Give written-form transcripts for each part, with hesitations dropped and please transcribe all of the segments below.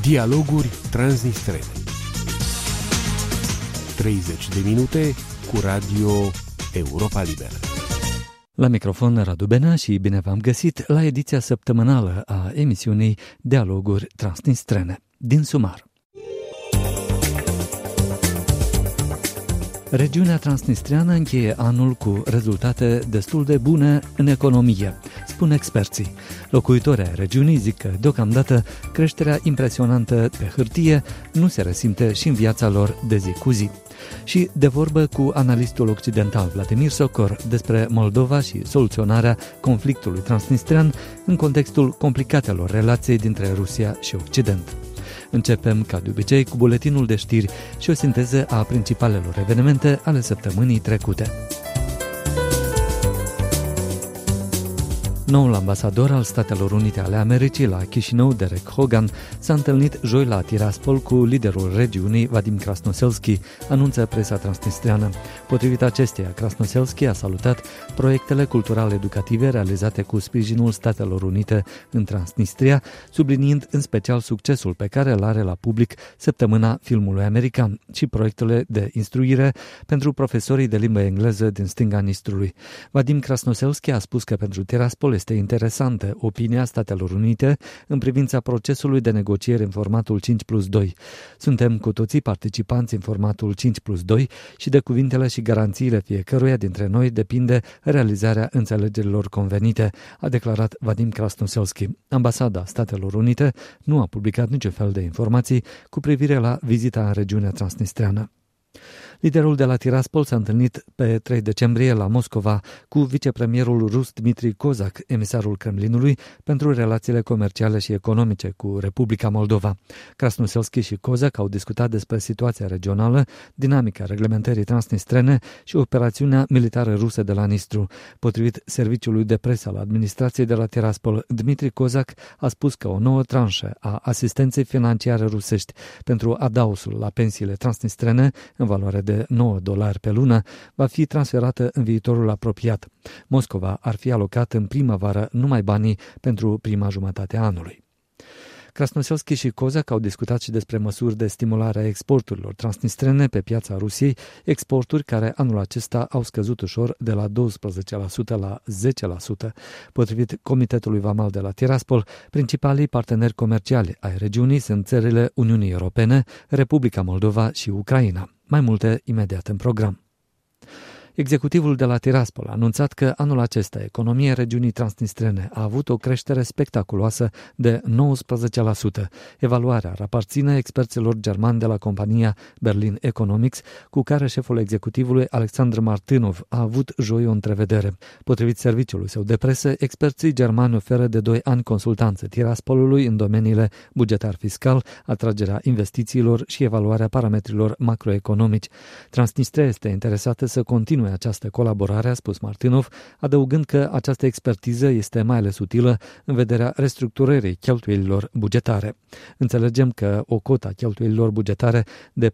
Dialoguri transnistrene. 30 de minute cu Radio Europa Liberă. La microfon Radu Benea și bine v-am găsit la ediția săptămânală a emisiunii Dialoguri transnistrene din Sumar. Regiunea transnistreană încheie anul cu rezultate destul de bune în economie, spun experții. Locuitorii ai regiunii zic că, deocamdată, creșterea impresionantă pe hârtie nu se resimte și în viața lor de zi cu zi. Și de vorbă cu analistul occidental Vladimir Socor despre Moldova și soluționarea conflictului transnistrean în contextul complicatelor relații dintre Rusia și Occident. Începem, ca de obicei, cu buletinul de știri și o sinteză a principalelor evenimente ale săptămânii trecute. Noul ambasador al Statelor Unite ale Americii la Chișinău, Derek Hogan, s-a întâlnit joi la Tiraspol cu liderul regiunii, Vadim Krasnoselski, anunță presa transnistreană. Potrivit acesteia, Krasnoselski a salutat proiectele cultural-educative realizate cu sprijinul Statelor Unite în Transnistria, subliniind în special succesul pe care îl are la public Săptămâna Filmului American și proiectele de instruire pentru profesorii de limbă engleză din stânga Nistrului. Vadim Krasnoselski a spus că pentru Tiraspol este interesantă opinia Statelor Unite în privința procesului de negociere în formatul 5+2. Suntem cu toții participanți în formatul 5+2 și de cuvintele și garanțiile fiecăruia dintre noi depinde realizarea înțelegerilor convenite, a declarat Vadim Krasnoselski. Ambasada Statelor Unite nu a publicat niciun fel de informații cu privire la vizita în regiunea transnistreană. Liderul de la Tiraspol s-a întâlnit pe 3 decembrie la Moscova cu vicepremierul rus Dmitri Kozak, emisarul Kremlinului pentru relațiile comerciale și economice cu Republica Moldova. Krasnoselski și Kozak au discutat despre situația regională, dinamica reglementării transnistrene și operațiunea militară rusă de la Nistru. Potrivit serviciului de presă al administrației de la Tiraspol, Dmitri Kozak a spus că o nouă tranșă a asistenței financiare rusești pentru adausul la pensiile transnistrene, în valoare de $9 pe lună, va fi transferată în viitorul apropiat. Moscova ar fi alocat în primăvară numai banii pentru prima jumătate a anului. Krasnoselski și Kozak au discutat și despre măsuri de stimulare a exporturilor transnistrene pe piața Rusiei, exporturi care anul acesta au scăzut ușor de la 12% la 10%. Potrivit Comitetului Vamal de la Tiraspol, principalii parteneri comerciali ai regiunii sunt țările Uniunii Europene, Republica Moldova și Ucraina. Mai multe imediat în program. Executivul de la Tiraspol a anunțat că anul acesta economia regiunii transnistrene a avut o creștere spectaculoasă de 19%. Evaluarea ar aparține experților germani de la compania Berlin Economics, cu care șeful executivului Alexandru Martinov a avut joi o întrevedere. Potrivit serviciului său de presă, experții germani oferă de 2 ani consultanță Tiraspolului în domeniile bugetar-fiscal, atragerea investițiilor și evaluarea parametrilor macroeconomici. Transnistria este interesată să continue această colaborare, a spus Martinov, adăugând că această expertiză este mai ales utilă în vederea restructurării cheltuielilor bugetare. Înțelegem că o cotă a cheltuielilor bugetare de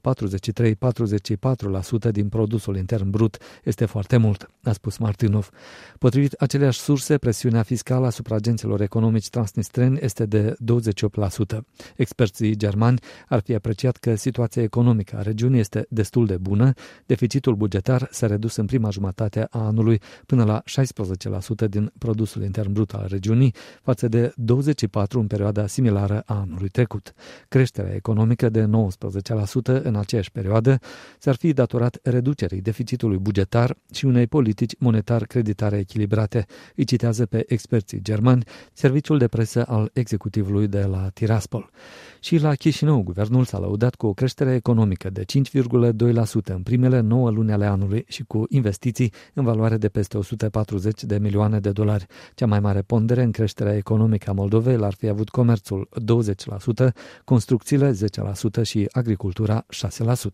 43-44% din produsul intern brut este foarte mult, a spus Martinov. Potrivit aceleași surse, presiunea fiscală asupra agenților economici transnistreni este de 28%. Experții germani ar fi apreciat că situația economică a regiunii este destul de bună, deficitul bugetar s-a redus în prima jumătate a anului până la 16% din produsul intern brut al regiunii, față de 24% în perioada similară a anului trecut. Creșterea economică de 19% în aceeași perioadă s-ar fi datorat reducerii deficitului bugetar și unei politici monetar-creditare echilibrate, îi citează pe experții germani serviciul de presă al executivului de la Tiraspol. Și la Chișinău, guvernul s-a lăudat cu o creștere economică de 5,2% în primele 9 luni ale anului și cu investiții în valoare de peste $140 de milioane. Cea mai mare pondere în creșterea economică a Moldovei l-ar fi avut comerțul 20%, construcțiile 10% și agricultura 6%.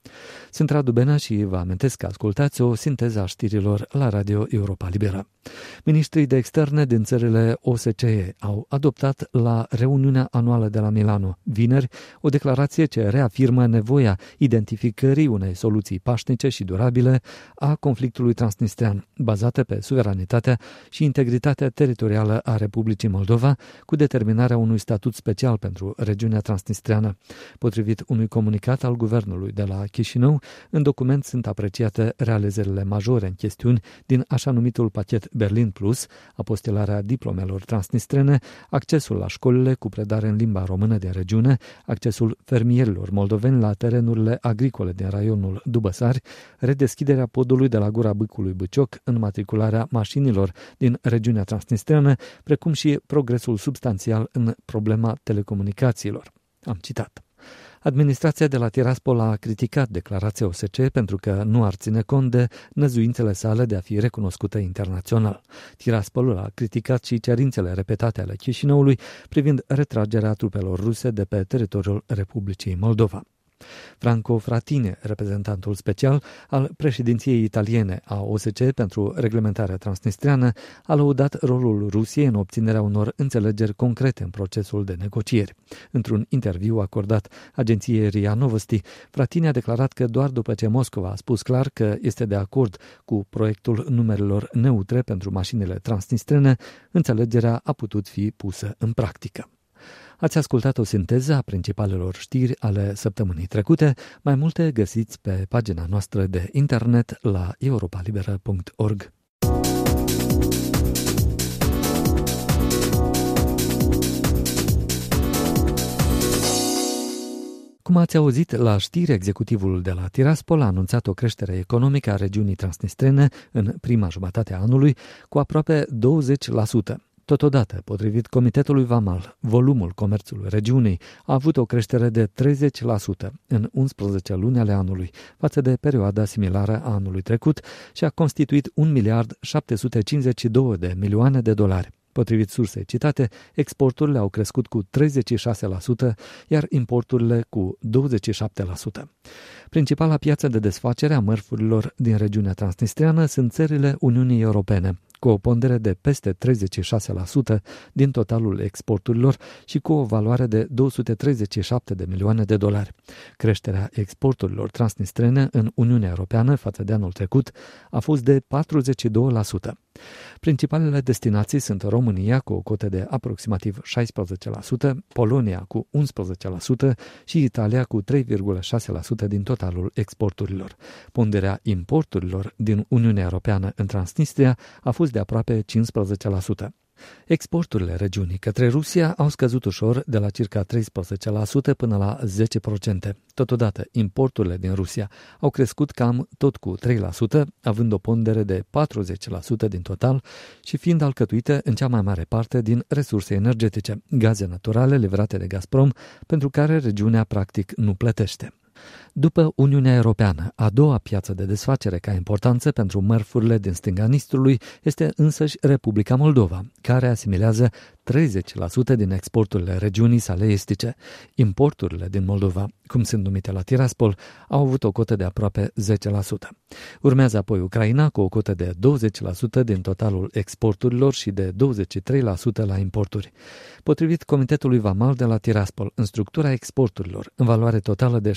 Sunt Radu Benea și vă amintesc că ascultați o sinteză a știrilor la Radio Europa Liberă. Ministrii de externe din țările OSCE au adoptat la reuniunea anuală de la Milano vineri o declarație ce reafirmă nevoia identificării unei soluții pașnice și durabile a conflictului transnistrean, bazate pe suveranitatea și integritatea teritorială a Republicii Moldova, cu determinarea unui statut special pentru regiunea transnistreană. Potrivit unui comunicat al guvernului de la Chișinău, în document sunt apreciate realizările majore în chestiuni din așa numitul pachet Berlin Plus, apostilarea diplomelor transnistrene, accesul la școlile cu predare în limba română din regiune, accesul fermierilor moldoveni la terenurile agricole din raionul Dubăsari, redeschiderea podului de la Gura Bâcului Bâcioc, înmatricularea mașinilor din regiunea transnistreană, precum și progresul substanțial în problema telecomunicațiilor. Am citat. Administrația de la Tiraspol a criticat declarația OSCE pentru că nu ar ține cont de năzuințele sale de a fi recunoscută internațional. Tiraspolul a criticat și cerințele repetate ale Chișinăului privind retragerea trupelor ruse de pe teritoriul Republicii Moldova. Franco Frattini, reprezentantul special al președinției italiene a OSCE pentru reglementarea transnistreană, a lăudat rolul Rusiei în obținerea unor înțelegeri concrete în procesul de negocieri. Într-un interviu acordat agenției RIA Novosti, Frattini a declarat că doar după ce Moscova a spus clar că este de acord cu proiectul numerelor neutre pentru mașinile transnistrene, înțelegerea a putut fi pusă în practică. Ați ascultat o sinteză a principalelor știri ale săptămânii trecute. Mai multe găsiți pe pagina noastră de internet la europalibera.org. Cum ați auzit la știri, executivul de la Tiraspol a anunțat o creștere economică a regiunii transnistrene în prima jumătate a anului cu aproape 20%. Totodată, potrivit Comitetului Vamal, volumul comerțului regiunii a avut o creștere de 30% în 11 luni ale anului, față de perioada similară a anului trecut și a constituit 1.752 milioane de dolari. Potrivit sursei citate, exporturile au crescut cu 36%, iar importurile cu 27%. Principala piață de desfacere a mărfurilor din regiunea transnistreană sunt țările Uniunii Europene, cu o pondere de peste 36% din totalul exporturilor și cu o valoare de 237 de milioane de dolari. Creșterea exporturilor transnistrene în Uniunea Europeană față de anul trecut a fost de 42%. Principalele destinații sunt România cu o cotă de aproximativ 16%, Polonia cu 11% și Italia cu 3,6% din totalul exporturilor. Ponderea importurilor din Uniunea Europeană în Transnistria a fost de aproape 15%. Exporturile regiunii către Rusia au scăzut ușor de la circa 13% până la 10%. Totodată, importurile din Rusia au crescut cam tot cu 3%, având o pondere de 40% din total și fiind alcătuite în cea mai mare parte din resurse energetice, gaze naturale livrate de Gazprom, pentru care regiunea practic nu plătește. După Uniunea Europeană, a doua piață de desfacere ca importanță pentru mărfurile din stânga Nistrului este însăși Republica Moldova, care asimilează 30% din exporturile regiunii sale estice. Importurile din Moldova, cum sunt numite la Tiraspol, au avut o cotă de aproape 10%. Urmează apoi Ucraina cu o cotă de 20% din totalul exporturilor și de 23% la importuri. Potrivit Comitetului Vamal de la Tiraspol, în structura exporturilor, în valoare totală de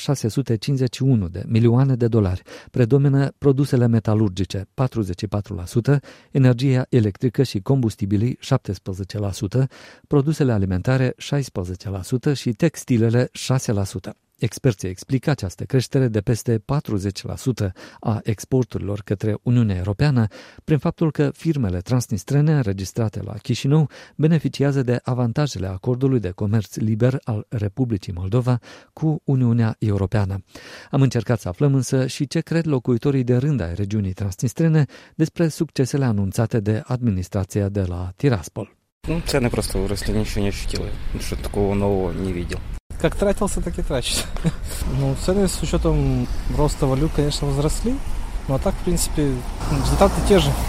651 de milioane de dolari, predomină produsele metalurgice 44%, energia electrică și combustibilii 17%, produsele alimentare 16% și textilele 6%. Experții explică această creștere de peste 40% a exporturilor către Uniunea Europeană prin faptul că firmele transnistrene înregistrate la Chișinău beneficiază de avantajele acordului de comerț liber al Republicii Moldova cu Uniunea Europeană. Am încercat să aflăm însă și ce cred locuitorii de rând ai regiunii transnistrene despre succesele anunțate de administrația de la Tiraspol. Цены просто выросли, ничего не ощутила. Что такого нового не видел. Как тратился, так и трачусь. Цены с учетом роста валют, конечно, возросли. Но а так, в принципе, результаты те же.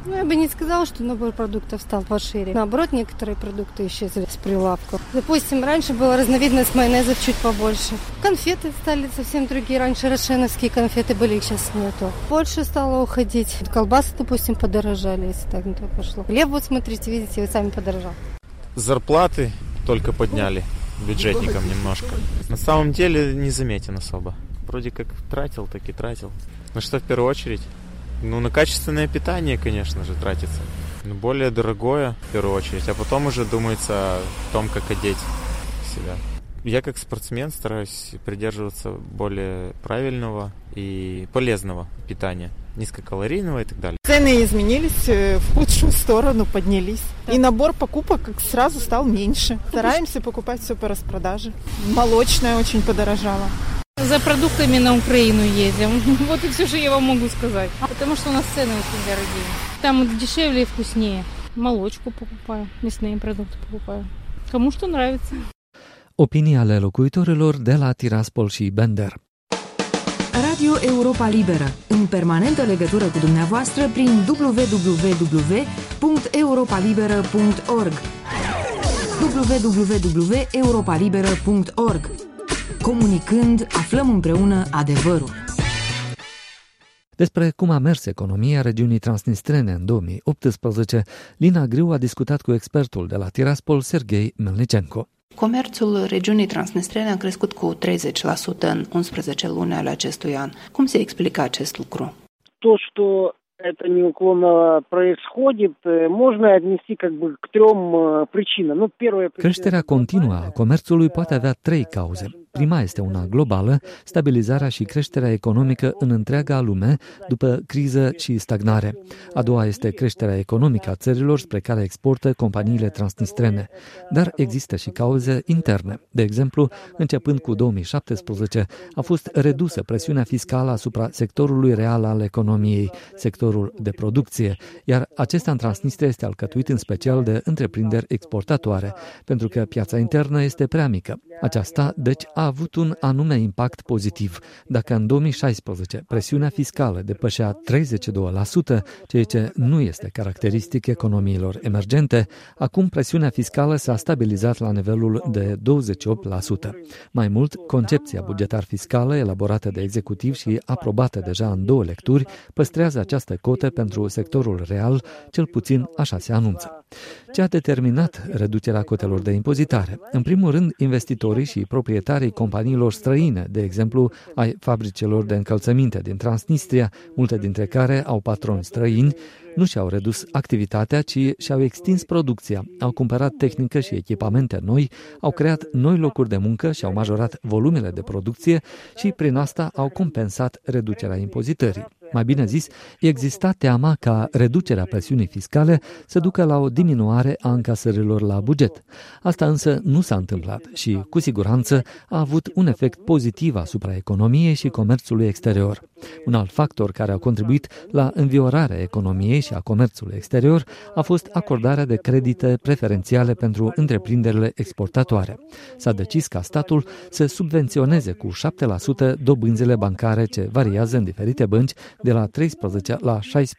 Ну, я бы не сказала, что набор продуктов стал пошире. Наоборот, некоторые продукты исчезли с прилавков. Допустим, раньше была разновидность майонезов чуть побольше. Конфеты стали совсем другие. Раньше рошеновские конфеты были, их сейчас нету. Больше стало уходить. Колбасы, допустим, подорожали, если так на то пошло. Хлеб, вот смотрите, видите, вы сами подорожал. Зарплаты только подняли бюджетникам немножко. На самом деле не заметен особо. Вроде как тратил, так и тратил. На что в первую очередь? Ну, на качественное питание, конечно же, тратится. Но более дорогое, в первую очередь, а потом уже думается о том, как одеть себя. Я как спортсмен стараюсь придерживаться более правильного и полезного питания. Низкокалорийного и так далее. Цены изменились, в худшую сторону поднялись. И набор покупок сразу стал меньше. Стараемся покупать все по распродаже. Молочное очень подорожало. За продуктами на Украину едем. Вот и все, что я вам могу сказать. Потому что у нас цены очень dорогие. Там дешевле и вкуснее. Молочку покупаю, мясные продукты покупаю. Кому что nравится. Opinii ale locuitorilor de la Tiraspol și Bender. Radio Europa Liberă, în permanentă legătură cu dumneavoastră prin www.europalibera.org www.europalibera.org. Comunicând, aflăm împreună adevărul. Despre cum a mers economia regiunii transnistrene în 2018, Lina Griu a discutat cu expertul de la Tiraspol, Serghei Melnicenko. Comerțul regiunii transnistrene a crescut cu 30% în 11 luni ale acestui an. Cum se explică acest lucru? То, что это неуклонно происходит, можно отнести как бы к трем причинам. Ну, первая причина... Creșterea continuă a comerțului poate avea trei cauze. Prima este una globală, stabilizarea și creșterea economică în întreaga lume după criză și stagnare. A doua este creșterea economică a țărilor spre care exportă companiile transnistrene. Dar există și cauze interne. De exemplu, începând cu 2017, a fost redusă presiunea fiscală asupra sectorului real al economiei, sectorul de producție, iar acesta în Transnistria este alcătuit în special de întreprinderi exportatoare, pentru că piața internă este prea mică. Aceasta, deci, a avut un anume impact pozitiv. Dacă în 2016 presiunea fiscală depășea 32%, ceea ce nu este caracteristic economiilor emergente, acum presiunea fiscală s-a stabilizat la nivelul de 28%. Mai mult, concepția bugetar-fiscală elaborată de executiv și aprobată deja în 2 lecturi păstrează această cotă pentru sectorul real, cel puțin așa se anunță. Ce a determinat reducerea cotelor de impozitare? În primul rând, investitorii și proprietarii companiilor străine, de exemplu, ai fabricilor de încălțăminte din Transnistria, multe dintre care au patroni străini, nu și-au redus activitatea, ci și-au extins producția, au cumpărat tehnică și echipamente noi, au creat noi locuri de muncă și au majorat volumele de producție și prin asta au compensat reducerea impozitării. Mai bine zis, exista teama ca reducerea presiunii fiscale să ducă la o diminuare a încasărilor la buget. Asta însă nu s-a întâmplat și, cu siguranță, a avut un efect pozitiv asupra economiei și comerțului exterior. Un alt factor care a contribuit la înviorarea economiei și a comerțului exterior a fost acordarea de credite preferențiale pentru întreprinderile exportatoare. S-a decis ca statul să subvenționeze cu 7% dobânzile bancare ce variază în diferite bănci de la 13 la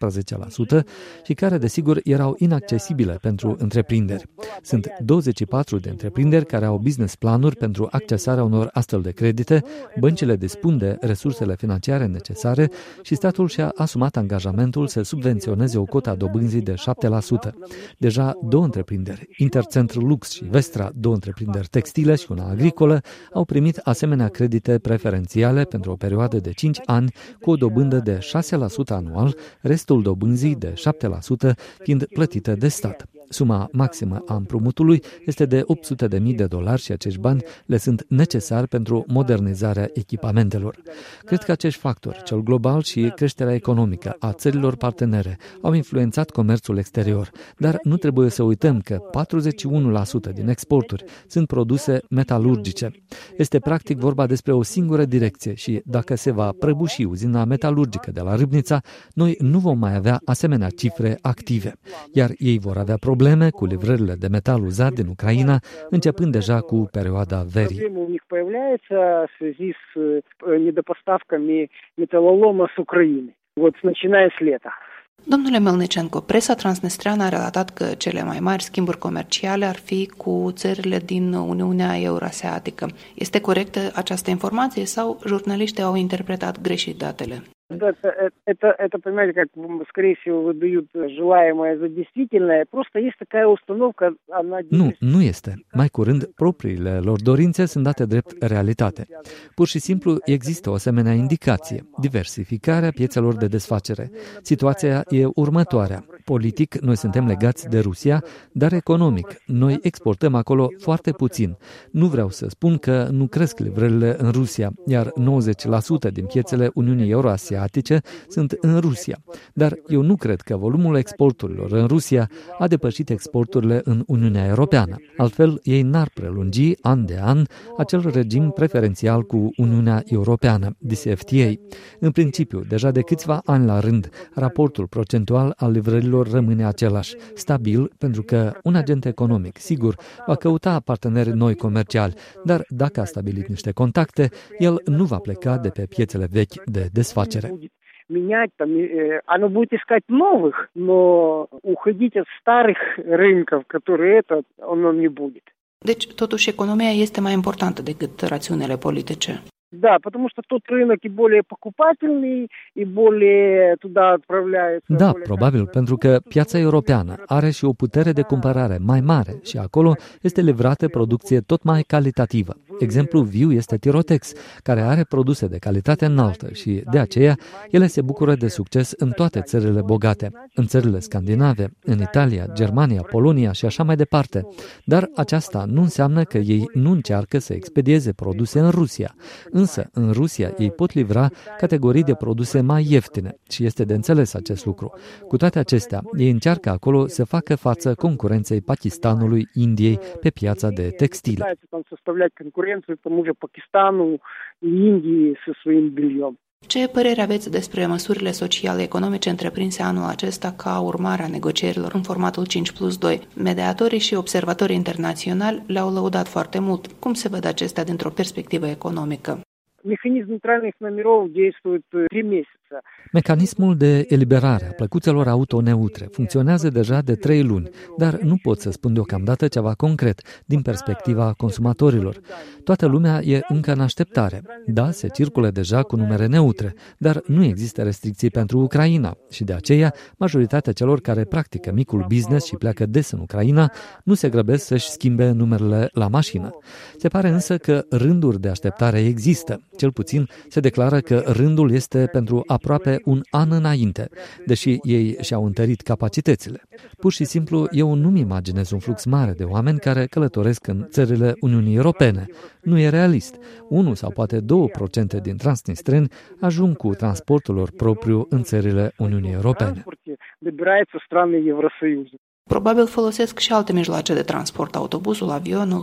16% și care, desigur, erau inaccesibile pentru întreprinderi. Sunt 24 de întreprinderi care au business planuri pentru accesarea unor astfel de credite, băncile dispun de resursele financiare necesare și statul și-a asumat angajamentul să subvenționeze o cotă a dobânzii de 7%. Deja 2 întreprinderi, Intercentr Lux și Vestra, 2 întreprinderi textile și una agricolă, au primit asemenea credite preferențiale pentru o perioadă de 5 ani cu o dobândă de 6% anual, restul dobânzii de 7% fiind plătită de stat. Suma maximă a împrumutului este de $800.000 și acești bani le sunt necesari pentru modernizarea echipamentelor. Cred că acești factori, cel global și creșterea economică a țărilor partenere, au influențat comerțul exterior, dar nu trebuie să uităm că 41% din exporturi sunt produse metalurgice. Este practic vorba despre o singură direcție și dacă se va prăbuși uzina metalurgică de la Râbnița, noi nu vom mai avea asemenea cifre active, iar ei vor avea probleme cu livrările de metal uzat din Ucraina, începând deja cu perioada verii. Проблемы у них появляются в связи с недопоставками металлолома с Украины, вот начиная с лета. Domnule Melnicenko, presa transnistreană a relatat că cele mai mari schimburi comerciale ar fi cu țările din Uniunea Eurasiatică. Este corectă această informație sau jurnaliștii au interpretat greșit datele? Да, это, понимаете, как, скорее всего, выдают желаемое за действительное. Просто есть такая установка, она... Nu este. Mai curând, propriile lor dorințe sunt date drept realitate. Pur și simplu există o asemenea indicație, diversificarea piețelor de desfacere. Situația e următoarea. Politic, noi suntem legați de Rusia, dar economic, noi exportăm acolo foarte puțin. Nu vreau să spun că nu cresc livrările în Rusia, iar 90% din piețele Uniunii Euroasiatice sunt în Rusia. Dar eu nu cred că volumul exporturilor în Rusia a depășit exporturile în Uniunea Europeană. Altfel, ei n-ar prelungi an de an acel regim preferențial cu Uniunea Europeană, DCFTA. În principiu, deja de câțiva ani la rând, raportul procentual al livrărilor rămâne același, stabil, pentru că un agent economic, sigur, va căuta parteneri noi comerciali, dar dacă a stabilit niște contacte, el nu va pleca de pe piețele vechi de desfacere. Менять, там, оно будет искать новых, но уходить от старых рынков, которые оно не будет. Deci, totuși, economia este mai importantă decât rațiunile politice. Да, потому что тот рынок и более покупательный, и более туда отправляется... Da, probabil, pentru că piața europeană are și o putere de cumpărare mai mare și acolo este livrată producție tot mai calitativă. Exemplu viu este Tirotex, care are produse de calitate înaltă și, de aceea, ele se bucură de succes în toate țările bogate, în țările scandinave, în Italia, Germania, Polonia și așa mai departe. Dar aceasta nu înseamnă că ei nu încearcă să expedieze produse în Rusia. Însă, în Rusia, ei pot livra categorii de produse mai ieftine și este de înțeles acest lucru. Cu toate acestea, ei încearcă acolo să facă față concurenței Pakistanului, Indiei pe piața de textile. Ce părere aveți despre măsurile sociale-economice întreprinse anul acesta ca urmare a negocierilor în formatul 5+2? Mediatorii și observatorii internaționali le-au lăudat foarte mult. Cum se văd acestea dintr-o perspectivă economică? Механизм нейтральных номеров действует 3 месяца. Mecanismul de eliberare a plăcuțelor auto neutre funcționează deja de 3 luni, dar nu pot să spun deocamdată ceva concret din perspectiva consumatorilor. Toată lumea e încă în așteptare. Da, se circulă deja cu numere neutre, dar nu există restricții pentru Ucraina și de aceea majoritatea celor care practică micul business și pleacă des în Ucraina nu se grăbesc să-și schimbe numerele la mașină. Se pare însă că rânduri de așteptare există. Cel puțin se declară că rândul este pentru aproape un an înainte, deși ei și-au întărit capacitățile. Pur și simplu, eu nu-mi imaginez un flux mare de oameni care călătoresc în țările Uniunii Europene. Nu e realist. 1 sau poate 2% din transnistreni ajung cu transportul lor propriu în țările Uniunii Europene. Probabil folosesc și alte mijloace de transport, autobuzul, avionul.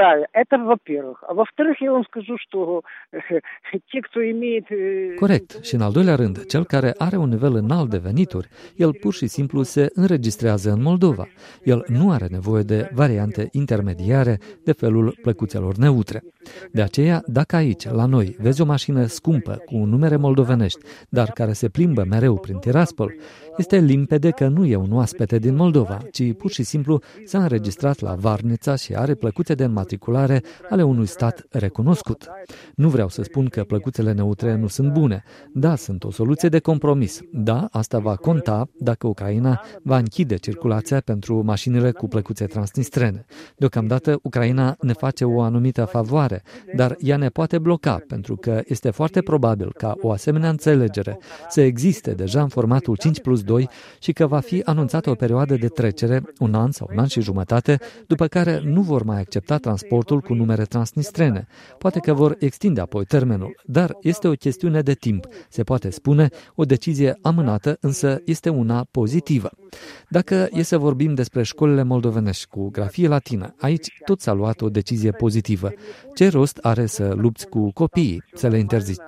Corect. Și în al doilea rând, cel care are un nivel înalt de venituri, el pur și simplu se înregistrează în Moldova. El nu are nevoie de variante intermediare de felul plăcuțelor neutre. De aceea, dacă aici, la noi, vezi o mașină scumpă cu numere moldovenești, dar care se plimbă mereu prin Tiraspol, este limpede că nu e un oaspete din Moldova, ci pur și simplu s-a înregistrat la Varnița și are plăcuțe de înmatriculare ale unui stat recunoscut. Nu vreau să spun că plăcuțele neutre nu sunt bune. Da, sunt o soluție de compromis. Da, asta va conta dacă Ucraina va închide circulația pentru mașinile cu plăcuțe transnistrene. Deocamdată, Ucraina ne face o anumită favoare, dar ea ne poate bloca, pentru că este foarte probabil ca o asemenea înțelegere să existe deja în formatul 5+2 și că va fi anunțată o perioadă de trecere, 1 an sau 1 an și jumătate, după care nu vor mai accepta transportul cu numere transnistrene. Poate că vor extinde apoi termenul, dar este o chestiune de timp. Se poate spune o decizie amânată, însă este una pozitivă. Dacă e să vorbim despre școlile moldovenești cu grafie latină, aici tot s-a luat o decizie pozitivă. Ce rost are să lupți cu copiii, să le interzici ceva?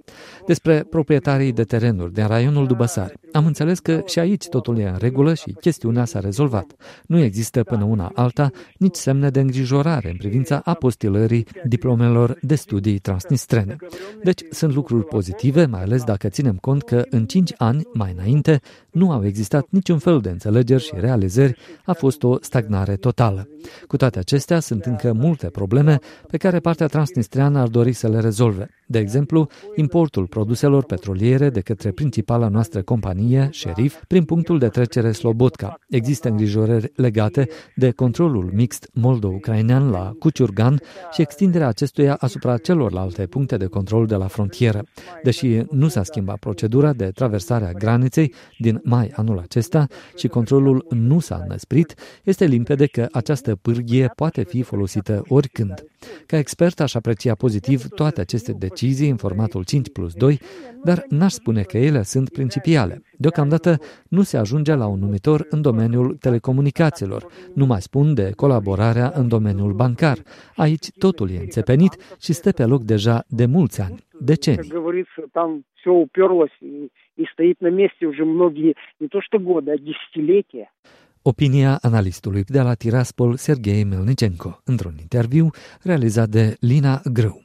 Despre proprietarii de terenuri din raionul Dubăsari, am înțeles că și aici totul e în regulă și chestiunea s-a rezolvat. Nu există până una alta nici semne de îngrijorare în privința apostilării diplomelor de studii transnistrene. Deci sunt lucruri pozitive, mai ales dacă ținem cont că în 5 ani mai înainte nu au existat niciun fel de înțelegeri și realizări, a fost o stagnare totală. Cu toate acestea, sunt încă multe probleme pe care partea transnistreană ar dori să le rezolve. De exemplu, importul produselor petroliere de către principala noastră companie, Șerif, prin punctul de trecere Slobodka. Există îngrijorări legate de controlul mixt moldo-ucrainean la Cuciurgan și extinderea acestuia asupra celorlalte puncte de control de la frontieră. Deși nu s-a schimbat procedura de traversare a graniței din mai anul acesta și controlul nu s-a înăsprit, este limpede că această pârghie poate fi folosită oricând. Ca expert aș aprecia pozitiv toate aceste decizii în formatul 5+2, dar n-aș spune că ele sunt principiale. Deocamdată nu se ajunge la un numitor în domeniul telecomunicațiilor. Nu mai spun de colaborarea în domeniul bancar. Aici totul e înțepenit și stă pe loc deja de mulți ani, decenii. Там все уперлось и стоит на месте уже многие, не то что годы, а десятилетия. Opinia analistului de la Tiraspol, Serghei Melnicenko, într-un interviu realizat de Lina Grâu.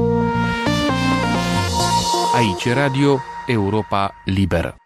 Aici Radio Europa Liberă.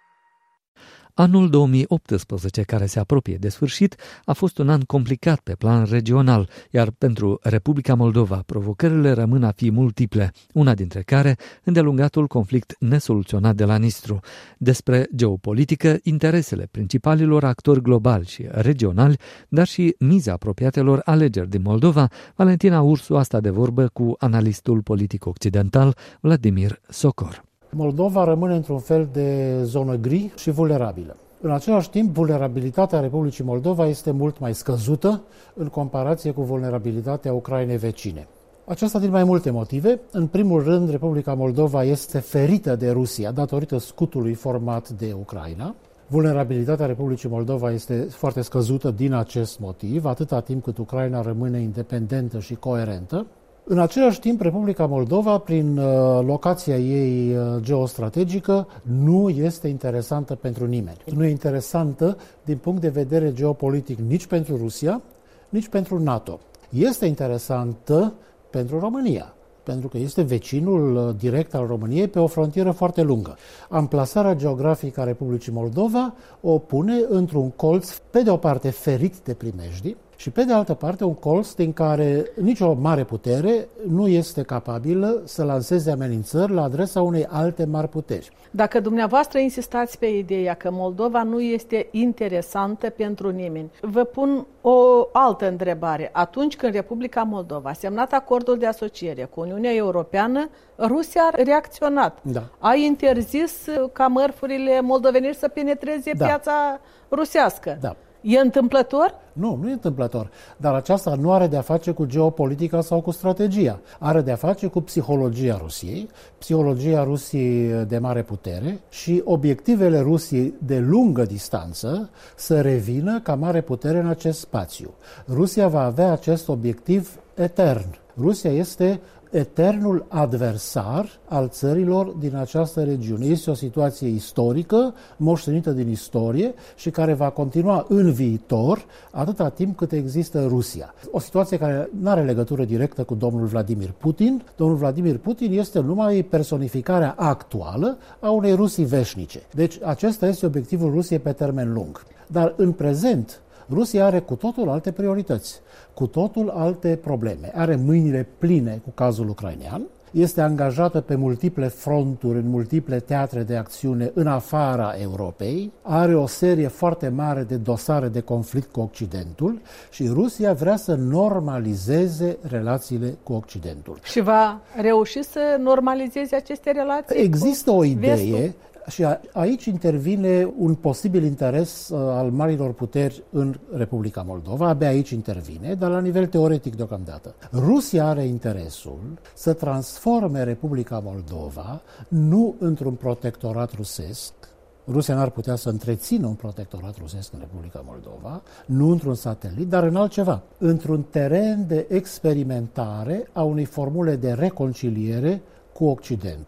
Anul 2018, care se apropie de sfârșit, a fost un an complicat pe plan regional, iar pentru Republica Moldova provocările rămân a fi multiple, una dintre care îndelungatul conflict nesoluționat de la Nistru. Despre geopolitică, interesele principalilor actori globali și regionali, dar și miza apropiatelor alegeri din Moldova, Valentina Ursu a stat de vorbă cu analistul politic occidental Vladimir Sokor. Moldova rămâne într-un fel de zonă gri și vulnerabilă. În același timp, vulnerabilitatea Republicii Moldova este mult mai scăzută în comparație cu vulnerabilitatea Ucrainei vecine. Aceasta din mai multe motive. În primul rând, Republica Moldova este ferită de Rusia datorită scutului format de Ucraina. Vulnerabilitatea Republicii Moldova este foarte scăzută din acest motiv, atâta timp cât Ucraina rămâne independentă și coerentă. În același timp, Republica Moldova, prin locația ei geostrategică, nu este interesantă pentru nimeni. Nu e interesantă din punct de vedere geopolitic nici pentru Rusia, nici pentru NATO. Este interesantă pentru România, pentru că este vecinul direct al României pe o frontieră foarte lungă. Amplasarea geografică a Republicii Moldova o pune într-un colț, pe de o parte, ferit de primejdii, și pe de altă parte un colț din care nicio mare putere nu este capabilă să lanseze amenințări la adresa unei alte mari puteri. Dacă dumneavoastră insistați pe ideea că Moldova nu este interesantă pentru nimeni, vă pun o altă întrebare. Atunci când Republica Moldova a semnat acordul de asociere cu Uniunea Europeană, Rusia a reacționat. Da. A interzis ca mărfurile moldovenești să penetreze piața rusească. Da. E întâmplător? Nu e întâmplător. Dar aceasta nu are de-a face cu geopolitica sau cu strategia. Are de-a face cu psihologia Rusiei, psihologia Rusiei de mare putere și obiectivele Rusiei de lungă distanță să revină ca mare putere în acest spațiu. Rusia va avea acest obiectiv etern. Rusia este eternul adversar al țărilor din această regiune. Este o situație istorică, moștenită din istorie și care va continua în viitor atâta timp cât există Rusia. O situație care nu are legătură directă cu domnul Vladimir Putin. Domnul Vladimir Putin este numai personificarea actuală a unei Rusii veșnice. Deci acesta este obiectivul Rusiei pe termen lung. Dar în prezent, Rusia are cu totul alte priorități, cu totul alte probleme. Are mâinile pline cu cazul ucrainean, este angajată pe multiple fronturi, în multiple teatre de acțiune în afara Europei, are o serie foarte mare de dosare de conflict cu Occidentul și Rusia vrea să normalizeze relațiile cu Occidentul. Și va reuși să normalizeze aceste relații? Există o idee. Și aici intervine un posibil interes al marilor puteri în Republica Moldova, abia aici intervine, dar la nivel teoretic deocamdată. Rusia are interesul să transforme Republica Moldova nu într-un protectorat rusesc. Rusia n-ar putea să întrețină un protectorat rusesc în Republica Moldova, nu într-un satelit, dar în altceva. Într-un teren de experimentare a unei formule de reconciliere cu Occidentul,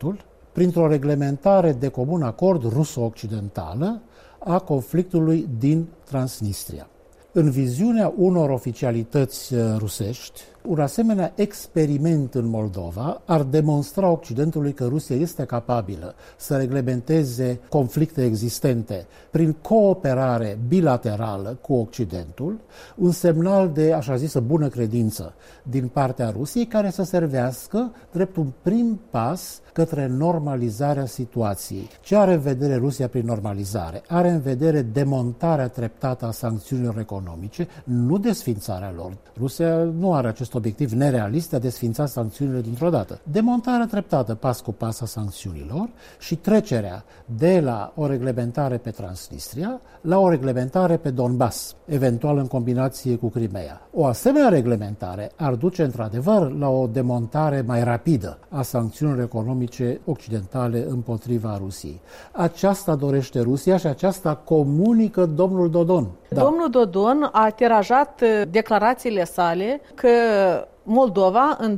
printr-o reglementare de comun acord ruso-occidentală a conflictului din Transnistria. În viziunea unor oficialități rusești, un asemenea experiment în Moldova ar demonstra Occidentului că Rusia este capabilă să reglementeze conflicte existente prin cooperare bilaterală cu Occidentul, un semnal de, așa zisă, bună credință din partea Rusiei, care să servească drept un prim pas către normalizarea situației. Ce are în vedere Rusia prin normalizare? Are în vedere demontarea treptată a sancțiunilor economice, nu desfințarea lor. Rusia nu are acest obiectiv nerealist de a desfința sancțiunile dintr-o dată. Demontarea treptată, pas cu pas, a sancțiunilor și trecerea de la o reglementare pe Transnistria la o reglementare pe Donbass, eventual în combinație cu Crimea. O asemenea reglementare ar duce într-adevăr la o demontare mai rapidă a sancțiunilor economice occidentale împotriva Rusiei. Aceasta dorește Rusia și aceasta comunică domnul Dodon. Da. Domnul Dodon a tirajat declarațiile sale că Moldova în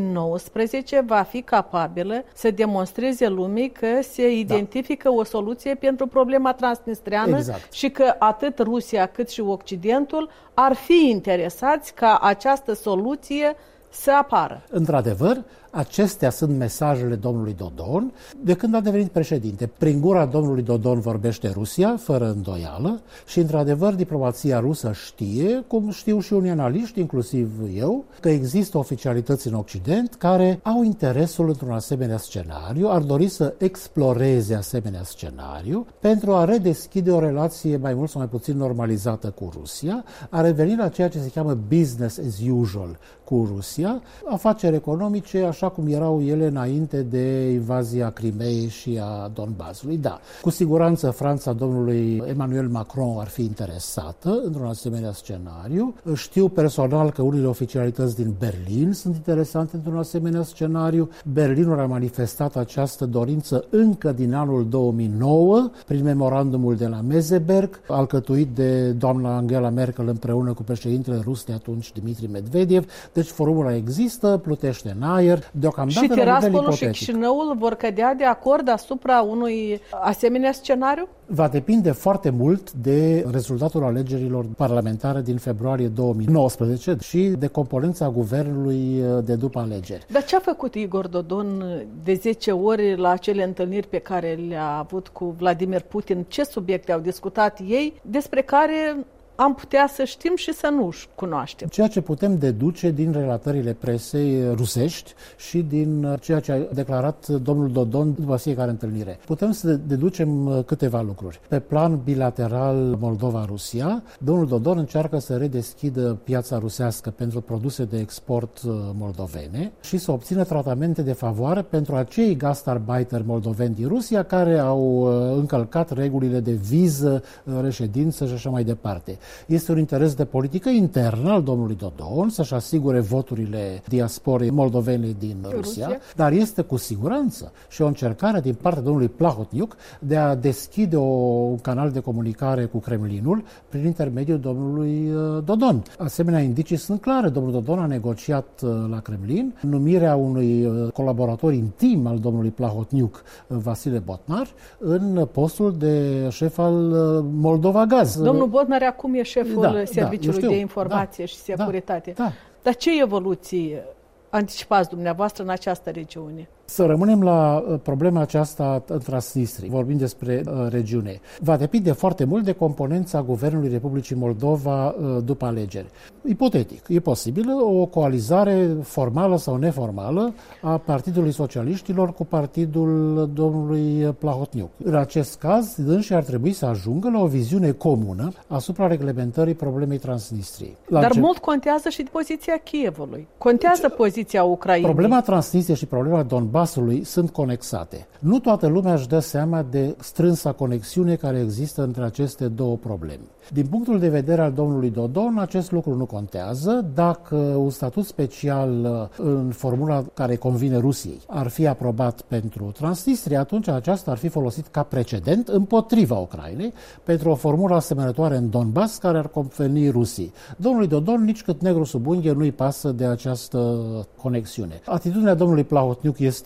2019 va fi capabilă să demonstreze lumii că se identifică o soluție pentru problema transnistreană și că atât Rusia cât și Occidentul ar fi interesați ca această soluție să apară. Într-adevăr, acestea sunt mesajele domnului Dodon de când a devenit președinte. Prin gura domnului Dodon vorbește Rusia, fără îndoială, și într-adevăr diplomația rusă știe, cum știu și unii analiști, inclusiv eu, că există oficialități în Occident care au interesul într-un asemenea scenariu, ar dori să exploreze asemenea scenariu pentru a redeschide o relație mai mult sau mai puțin normalizată cu Rusia, a reveni la ceea ce se cheamă business as usual cu Rusia, afaceri economice așa cum erau ele înainte de invazia Crimeei și a Donbassului. Da, cu siguranță Franța domnului Emmanuel Macron ar fi interesată într-un asemenea scenariu. Știu personal că unele oficialități din Berlin sunt interesante într-un asemenea scenariu. Berlinul a manifestat această dorință încă din anul 2009 prin memorandumul de la Meseberg, alcătuit de doamna Angela Merkel împreună cu președintele rus de atunci, Dmitri Medvedev. Deci formula există, plutește în aer, deocamdată și Tiraspolul și Chișinăul vor cădea de acord asupra unui asemenea scenariu? Va depinde foarte mult de rezultatul alegerilor parlamentare din februarie 2019 și de componența guvernului de după alegeri. Dar ce a făcut Igor Dodon de 10 ori la acele întâlniri pe care le-a avut cu Vladimir Putin? Ce subiecte au discutat ei despre care am putea să știm și să nu cunoaștem? Ceea ce putem deduce din relatările presei rusești și din ceea ce a declarat domnul Dodon după fiecare întâlnire. Putem să deducem câteva lucruri. Pe plan bilateral Moldova-Rusia, domnul Dodon încearcă să redeschidă piața rusească pentru produse de export moldovene și să obțină tratamente de favoare pentru acei gastarbeiter moldoveni din Rusia care au încălcat regulile de viză, reședință și așa mai departe. Este un interes de politică internă al domnului Dodon să-și asigure voturile diasporei moldovene din Rusia, dar este cu siguranță și o încercare din partea domnului Plahotniuc de a deschide un canal de comunicare cu Kremlinul prin intermediul domnului Dodon. Asemenea, indicii sunt clare. Domnul Dodon a negociat la Kremlin numirea unui colaborator intim al domnului Plahotniuc, Vasile Botnar, în postul de șef al Moldova Gaz. Domnul Botnar acum e șeful Serviciului de Informație și Securitate. Dar ce evoluții anticipați dumneavoastră în această regiune? Să rămânem la problema aceasta în Transnistria, vorbim despre regiune. Va depinde foarte mult de componența Guvernului Republicii Moldova după alegeri. Ipotetic, e posibilă o coalizare formală sau neformală a Partidului Socialiștilor cu partidul domnului Plahotniuc. În acest caz, dânșii ar trebui să ajungă la o viziune comună asupra reglementării problemei Transnistriei. Dar mult contează și poziția Kievului. Contează poziția Ucrainei. Problema Transnistriei și problema Donbassului sunt conexate. Nu toată lumea își dă seama de strânsa conexiune care există între aceste două probleme. Din punctul de vedere al domnului Dodon, acest lucru nu contează. Dacă un statut special în formula care convine Rusiei ar fi aprobat pentru Transnistria, atunci aceasta ar fi folosit ca precedent împotriva Ucrainei pentru o formulă asemănătoare în Donbass care ar conveni Rusiei. Domnului Dodon nici cât negru sub unghie nu-i pasă de această conexiune. Atitudinea domnului Plahotniuc este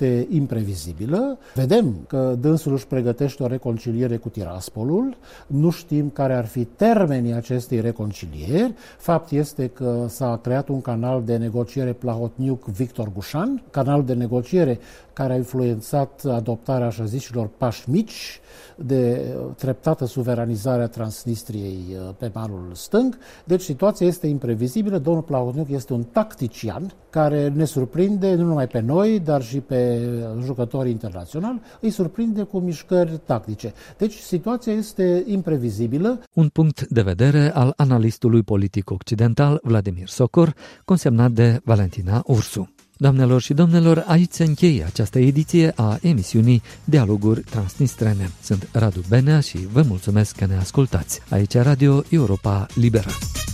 este imprevizibilă. Vedem că dânsul își pregătește o reconciliere cu Tiraspolul. Nu știm care ar fi termenii acestei reconcilieri. Fapt este că s-a creat un canal de negociere Plahotniuc-Victor Gușan, canal de negociere care a influențat adoptarea așa zișilor pași mici de treptată suveranizare a Transnistriei pe malul stâng. Deci situația este imprevizibilă. Domnul Plahotniuc este un tactician care ne surprinde nu numai pe noi, dar și pe jucătorii internaționali, îi surprinde cu mișcări tactice. Deci situația este imprevizibilă. Un punct de vedere al analistului politic occidental Vladimir Socor, consemnat de Valentina Ursu. Doamnelor și domnilor, aici se încheie această ediție a emisiunii Dialoguri Transnistrene. Sunt Radu Benea și vă mulțumesc că ne ascultați. Aici Radio Europa Liberă.